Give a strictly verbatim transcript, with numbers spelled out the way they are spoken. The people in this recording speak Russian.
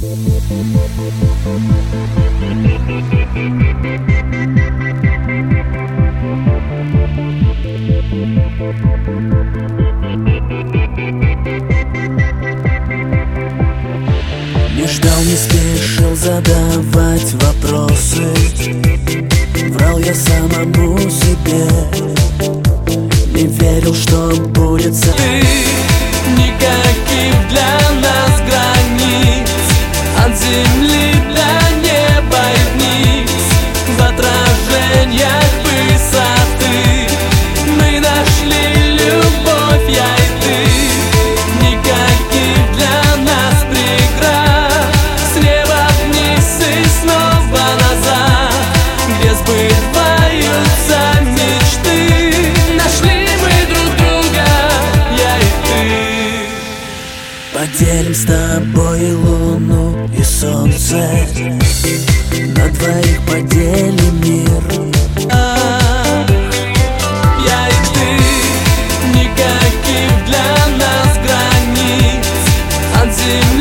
Не ждал, не спешил задавать вопросы. Врал я самому себе, не верил, что будет со Ты никаких для нас границ, от земли до неба и вниз. В отражениях высоты мы нашли любовь, я и ты. Никаких для нас преград, с неба вниз и снова назад, где сбываются мечты. Нашли мы друг друга, я и ты. Поделим с тобой и луну, и солнце, на двоих поделим мир. Я и ты, никаких для нас границ, от земли